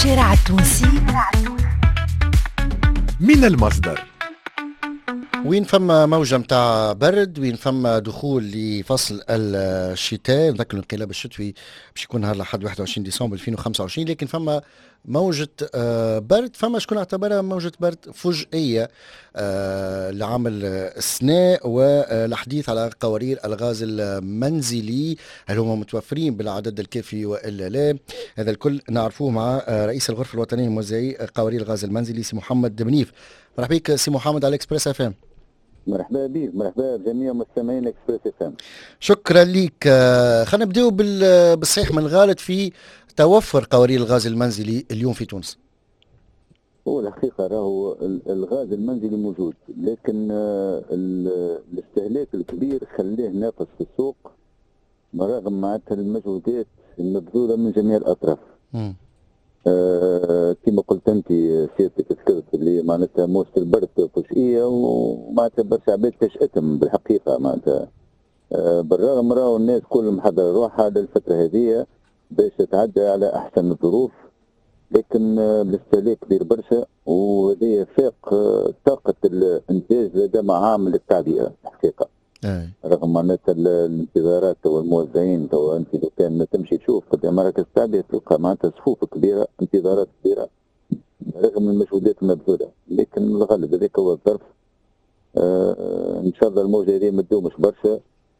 الشارع التونسي من المصدر. وين فما موجة متاع برد، وين فما دخول لفصل الشتاء، نذكر الانقلاب الشتوي باش يكون نهار لحد 21 ديسمبر 2025، لكن فما موجة برد، فما شكون اعتبرها موجة برد فجائية لعمل السناء، والحديث على قوارير الغاز المنزلي، هل هم متوفرين بالعدد الكافي والا لا؟ هذا الكل نعرفوه مع رئيس الغرفة الوطنية لموزعي قوارير الغاز المنزلي سي محمد منيف. مرحبا بك سي محمد على اكسبريس اف ام. مرحبا بك، مرحبا بجميع مستمعين اكسبريس اف ام. شكرا لك. خلينا نبداو بالصحيح من الغالط في توفر قوارير الغاز المنزلي اليوم في تونس. هو الحقيقه راهو الغاز المنزلي موجود، لكن الاستهلاك الكبير خليه ناقص في السوق برغم معناتها المجهودات المبذوله من جميع الاطراف. كما قلت انت سيادتك ذكرت اللي معناتها موجة البرد فجئيه ومعناتها برشا عباد تشأتم بالحقيقه، معناتها بالرغم راهو الناس كل محضره روحها للفتره هذه باش تتعدى على احسن الظروف، لكن الاستهلاك كبير برشا، وهذا فاق طاقه الانتاج لدى معامل التعبئه الحقيقه. رغم معناتها الانتظارات والموزعين، تو انت لو كان تمشي تشوف قدام مراكز التعبئه تلقى معناتها صفوف كبيره، انتظارات كبيره رغم المجهودات المبذوله، لكن الغالب هذاك هو الظرف. ان شاء الله الموجه هذه ما تدومش برشا.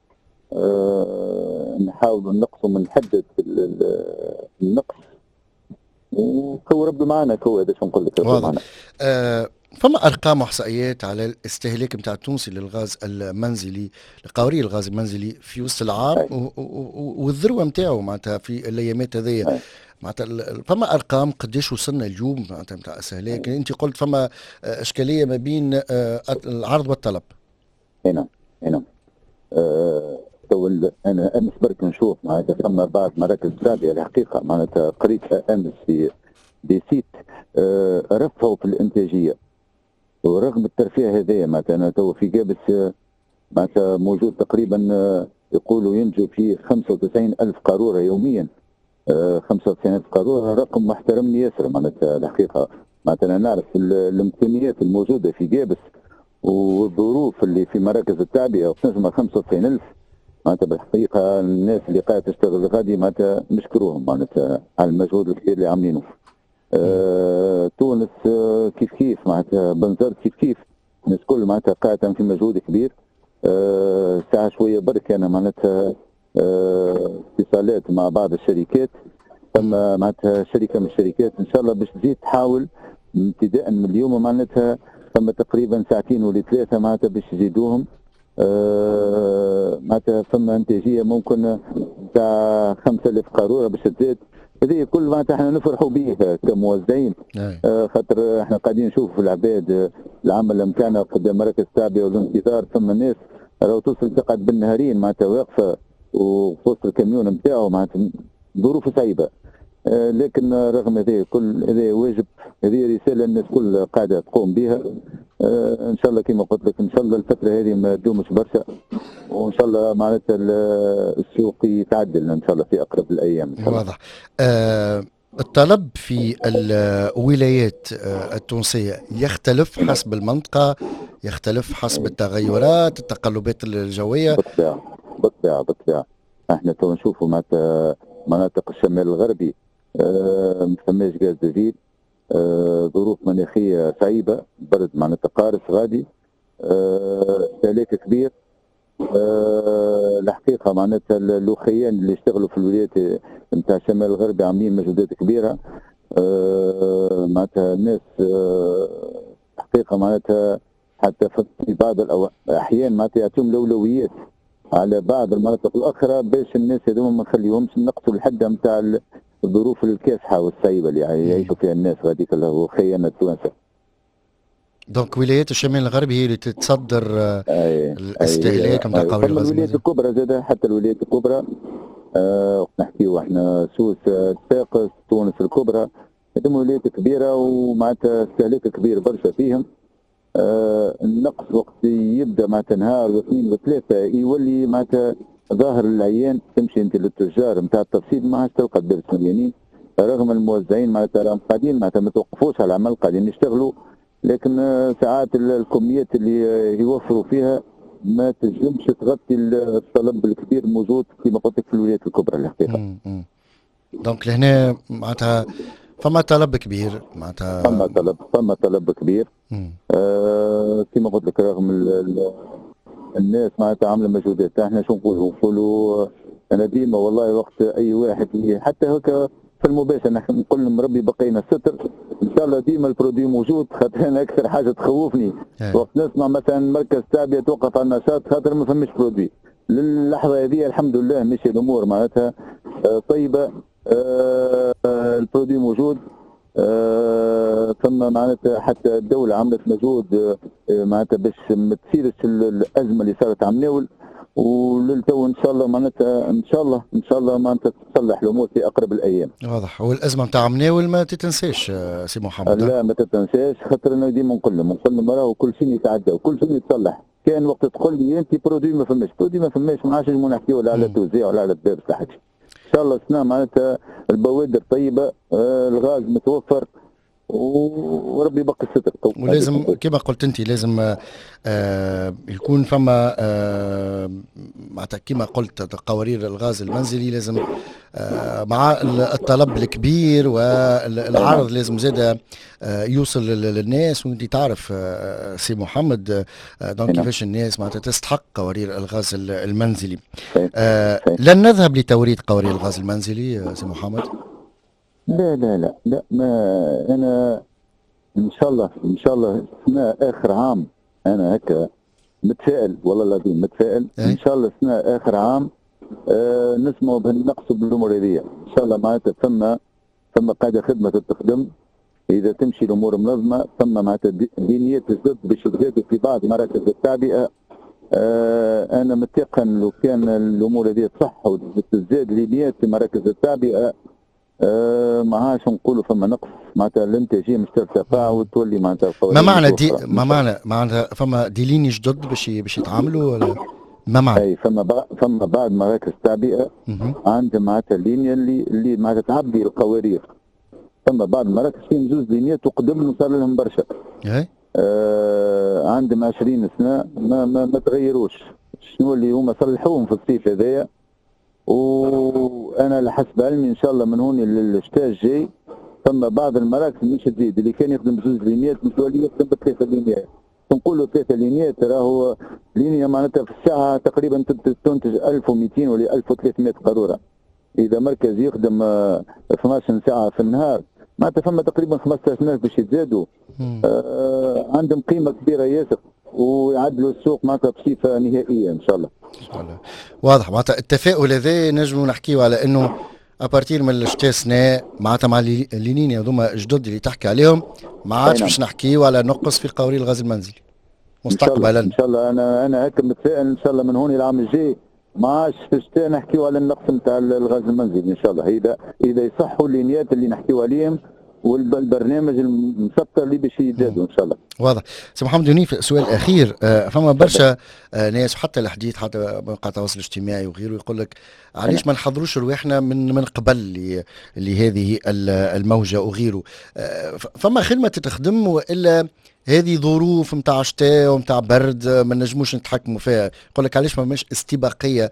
نحاول نقصوا من حده النقص، وكو ربي معنا، كو هذا شو نقول لك ربي معنا. فما ارقام واحصائيات على الاستهلاك نتاع التونسي للغاز المنزلي، لقوارير الغاز المنزلي في وسط العام والذروه نتاعو معناتها في الايامات هذيا، معناتها فما ارقام قداش وصلنا اليوم معناتها نتاع الاستهلاك؟ انت قلت فما اشكاليه ما بين العرض والطلب. هنا انا برك نشوف معناتها فما بعض مراكز التعبئه الحقيقه، معناتها قريتها امس في بسيت رفعوا في الانتاجيه، ورغم الترفيه هذايا معناتها انا تو في جابس معناتها موجود تقريبا يقولوا ينجو فيه 95,000 قاروره يوميا. 95,000 قاروره رقم محترمني ياسر معناتها الحقيقه. معناتها انا نعرف الامكانيات الموجوده في جابس والظروف اللي في مراكز التعبئه وتنجم 95,000 معناتها بالحقيقه الناس اللي قاعده تشتغل غادي معناتها نشكروهم معناتها على المجهود الكبير اللي عاملينه. تونس كيف معناتها بنزرت كيف الناس كل معناتها قاعده في مجهود كبير. ساعه شويه برك انا معناتها اتصالات مع بعض الشركات، ثم معناتها شركه من الشركات ان شاء الله باش تزيد تحاول ابتداء من اليوم معناتها ثم تقريبا ساعتين ولا ثلاثه معناتها باش يزيدوهم. معناتها ثم انتاجيه ممكن تاع 5,000 قاروره باش تزيد. هذه كل معناتها احنا نفرحوا به كموزعين، خاطر احنا قاعدين نشوفوا العباد العمل نتاعنا قدام مراكز التعبئه والانتظار، ثم الناس راهو توصل تقعد بالنهارين معناتها واقفه وفي وسط الكاميون نتاعو معناتها ظروف صعيبه. لكن رغم هذا كل هذا واجب، هذه رساله الناس كل قاعده تقوم بها. ان شاء الله كما قلت لك ان شاء الله الفتره هذه ما تدومش برشا، وان شاء الله معناتها السوق يتعدل ان شاء الله في اقرب الايام. واضح. الطلب في الولايات التونسيه يختلف حسب المنطقه، يختلف حسب التغيرات التقلبات الجويه. بالطبيعه احنا تو نشوفوا معناتها مناطق الشمال الغربي ما فماش غاز دفيل، ظروف مناخيه صعيبه، برد معناتها قارس غادي، استهلاك كبير. الحقيقه معناتها الاخيان اللي يشتغلوا في الولايات نتاع الشمال الغربي عاملين مجهودات كبيره. معناتها الناس حقيقه معناتها حتى في بعض الاحيان معناتها يعطيهم الاولويات على بعض المناطق الاخرى باش الناس هذوما ما نخليهمش نقصوا الحده نتاع الظروف الكاسحه والصعيبه اللي يعيشوا فيها الناس غاديك اللي هو خيانه التوانسه. دونك ولايات الشمال الغربي هي اللي تتصدر الاستهلاك نتاع قوارير الغاز. الولايات الكبرى زاد، حتى الولايات الكبرى نحكيو احنا سوس، صفاقس، تونس الكبرى، هذوما ولايات كبيره ومعناتها استهلاك كبير برشا فيهم. النقص وقت يبدا معناتها نهار واثنين وثلاثه يولي معناتها ظاهر للعيان. تمشي انت للتجار نتاع التفصيل ما عادش تلقى الدرس مليانين، رغم الموزعين معناتها راهم قاعدين معناتها ما توقفوش على العمل، قاعدين يشتغلوا، لكن ساعات الكميات اللي يوفروا فيها ما تنجمش تغطي الطلب الكبير الموجود كما قلت لك في الولايات الكبرى الحقيقه. دونك لهنا معناتها فما طلب كبير معناتها فما طلب كبير. كما قلت لك رغم الناس معناتها عامله مجهودات. احنا شو نقولوا انا ديما والله وقت اي واحد حتى هكا في المباشر نحن نقول لهم ربي بقينا الستر ان شاء الله ديما البرودوي موجود. خاطر انا اكثر حاجه تخوفني وقت نسمع مثلا مركز تعبئه توقف على النشاط خاطر ما فماش برودوي. للحظه هذه الحمد لله مشي الامور معناتها طيبه. البرودوي موجود. ثم معناتها حتى الدوله عملت مجهود معناتها باش ما تصيرش الازمه اللي صارت على مناول. وللتو ان شاء الله معناتها ان شاء الله معناتها تصلح الامور في اقرب الايام. واضح. والازمه نتاع مناول ما تتنساش سي محمد. لا ما تتنساش. خاطر انا ديما نقول لهم راهو كل شيء يتعدى وكل شيء يتصلح. كان وقت تقول لي انت برودوي ما فماش ما عادش نحكيو ولا على التوزيع ولا على الدرس ولا حاجه. ان شاء الله السنه معناتها البوادر طيبه. الغاز متوفر وربي يبقي الستر. ولازم كما قلت انت لازم يكون فما معناتها كما قلت قوارير الغاز المنزلي لازم مع الطلب الكبير والعرض لازم زاد يوصل للناس. وانت تعرف سي محمد دونك كيفاش الناس معناتها تستحق قوارير الغاز المنزلي. لن نذهب لتوريد قوارير الغاز المنزلي سي محمد. لا ما انا ان شاء الله سنة اخر عام انا هكا متفائل والله العظيم متفائل. ان شاء الله سنة اخر عام نسمعوا بهالنقص بالامور هذه ان شاء الله. معناتها ثم قاعده خدمه تخدم اذا تمشي الامور منظمه. ثم معناتها دينيات جدد باش تزاد في بعض مراكز التعبئه. انا متيقن لو كان الامور هذه صح وتزداد لينيات في مراكز التعبئه ما عادش نقولوا فما نقص معناتها الانتاجيه مش ترتفع وتولي معناتها ما معنى فما دي ليني جدد باش يتعاملوا ولا ما معنى؟ اي فما بعض مراكز تعبئه عندها معناتها اللينيا اللي معناتها تعبي القوارير. فما بعض المراكز فيهم زوز لينيات وقدم صار لهم برشا. عندهم 20 سنه ما تغيروش. شنو اللي هما صلحوهم في الصيف هذايا. وانا على حسب علمي ان شاء الله من هون للشتاء الجاي ثم بعض المراكز مش تزيد. اللي كان يخدم بزوز لينيات مش يولي يخدم بثلاثه لينيات. نقولوا ثلاثه لينيات راهو لينيا معناتها في الساعه تقريبا تنتج 1200 ولا 1300 قاروره. اذا مركز يخدم 12 ساعه في النهار معناتها فما تقريبا 15000 باش يتزادوا. عندهم قيمه كبيره ياسر ويعدلوا السوق معناتها بصفه نهائيه ان شاء الله. واضح. معناتها التفاؤل هذا نجموا نحكيو على انه ابارتير من الشتاء سنة معناتها مع اللينين هذوما جدد اللي تحكي عليهم ما عادش باش نحكيو على نقص في قوارير الغاز المنزلي مستقبلا. ان شاء الله انا هكا متفائل ان شاء الله من هون العام الجاي ما عادش في الشتاء نحكيو على النقص نتاع الغاز المنزلي ان شاء الله. اذا يصحوا اللينيات اللي نحكيو عليهم والبرنامج المسطر اللي باش يزادوا ان شاء الله. واضح. سي محمد يونيف سؤال اخير. فما برشا ناس حتى الحديث حتى مواقع التواصل الاجتماعي وغيره يقول لك علاش ما نحضروش رواحنا من قبل لهذه الموجه وغيره. فما خدمه تتخدم والا هذه ظروف نتاع شتاء ونتاع برد ما نجموش نتحكموا فيها. يقول لك علاش ما ماش استباقيه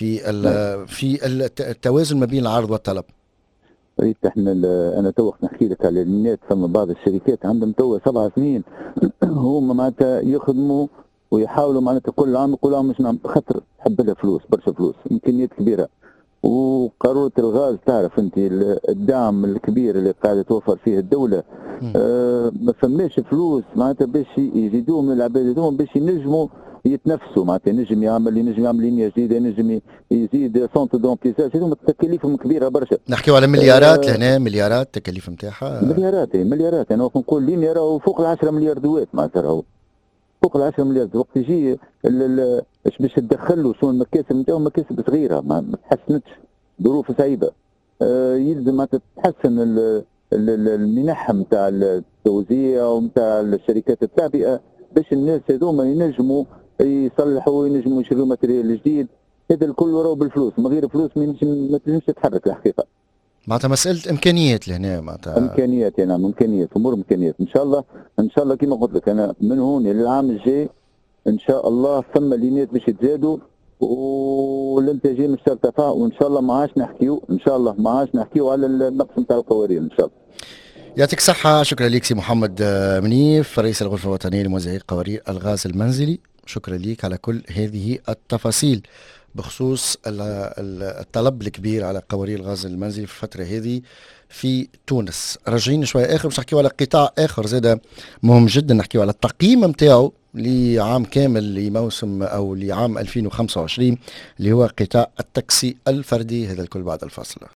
في التوازن ما بين العرض والطلب. احنا انا تو نحكي لك على اللينيات. ثم بعض الشركات عندهم تو 7 سنين هما معناتها يخدموا ويحاولوا معناتها كل عام يقولوا مش نعم خاطر تحب لها فلوس برشا فلوس امكانيات كبيره. وقاروره الغاز تعرف انت الدعم الكبير اللي قاعده توفر فيه الدوله. ما فماش فلوس معناتها باش يزيدوهم من العباد هذوما باش ينجموا يتنفسوا. معناتها ينجم يعمل لينيا جديده ينجم يزيد سونتر دومبليساج. هذوما تكاليفهم كبيره برشا. نحكيو على مليارات لهنا مليارات التكاليف نتاعها. مليارات انا نقول لينيا راهو فوق ال 10 مليار دوات معناتها راهو فوق ال 10 مليار. وقت يجي باش تدخل له شنو المكاسب نتاعهم مكاسب صغيره ما تحسنتش ظروف صعيبه. يلزم معناتها تحسن المنح نتاع التوزيع ونتاع الشركات التعبئه باش الناس هذوما ينجموا يصلحوا ينجموا يشروا ماتريال جديد. هذا الكل راهو بالفلوس. من غير فلوس ما تنجمش تتحرك الحقيقه. معناتها مساله امكانيات لهنا معناتها. امكانيات، نعم امكانيات، امور امكانيات. ان شاء الله ان شاء الله كما قلت لك انا من هون للعام الجاي ان شاء الله ثم لينيات باش يتزادوا والانتاجيه مش ترتفع، وان شاء الله ما عادش نحكيو، ان شاء الله ما عادش نحكيو على النقص نتاع القوارير ان شاء الله. يعطيك الصحة، شكرا لك سي محمد منيف رئيس الغرفة الوطنية لموزعي قوارير الغاز المنزلي، شكرا لك على كل هذه التفاصيل بخصوص الطلب الكبير على قوارير الغاز المنزلي في الفترة هذه في تونس. راجعين شوية آخر باش نحكيو على قطاع آخر زاد مهم جدا، نحكيو على التقييم نتاعو لعام كامل لموسم أو لعام 2025 اللي هو قطاع التاكسي الفردي. هذا الكل بعد الفاصل.